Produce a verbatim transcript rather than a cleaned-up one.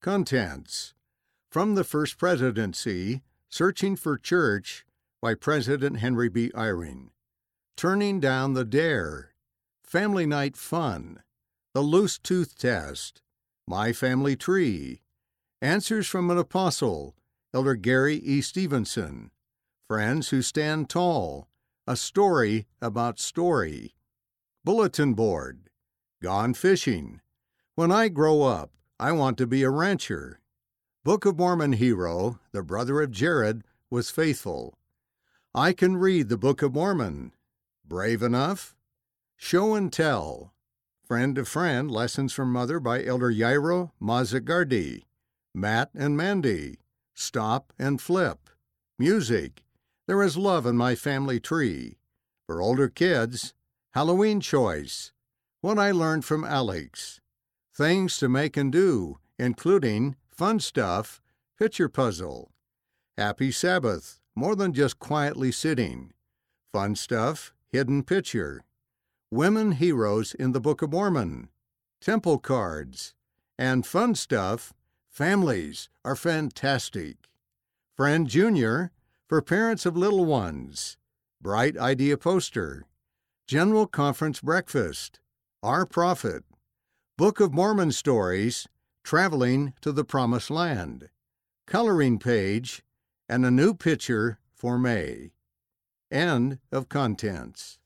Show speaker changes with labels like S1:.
S1: Contents. From the First Presidency, Searching for Church by President Henry B. Eyring. Turning Down the Dare. Family Night Fun. The Loose Tooth Test. My Family Tree. Answers from an Apostle, Elder Gary E. Stevenson. Friends Who Stand Tall. A Story About Story. Bulletin Board. Gone Fishing. When I grow up, I want to be a rancher. Book of Mormon hero, the brother of Jared, was faithful. I can read the Book of Mormon. Brave enough? Show and Tell. Friend to Friend, Lessons from Mother by Elder Yairo Mazzagardi. Matt and Mandy. Stop and Flip. Music. There is Love in My Family Tree. For older kids, Halloween Choice. What I Learned from Alex. Things to Make and Do, including Fun Stuff, Picture Puzzle. Happy Sabbath, More Than Just Quietly Sitting. Fun Stuff, Hidden Picture. Women Heroes in the Book of Mormon. Temple Cards. And Fun Stuff, Families Are Fantastic. Friend Junior, for Parents of Little Ones. Bright Idea Poster. General Conference Breakfast. Our Prophet. Book of Mormon Stories, Traveling to the Promised Land. Coloring Page, and a new picture for May. End of contents.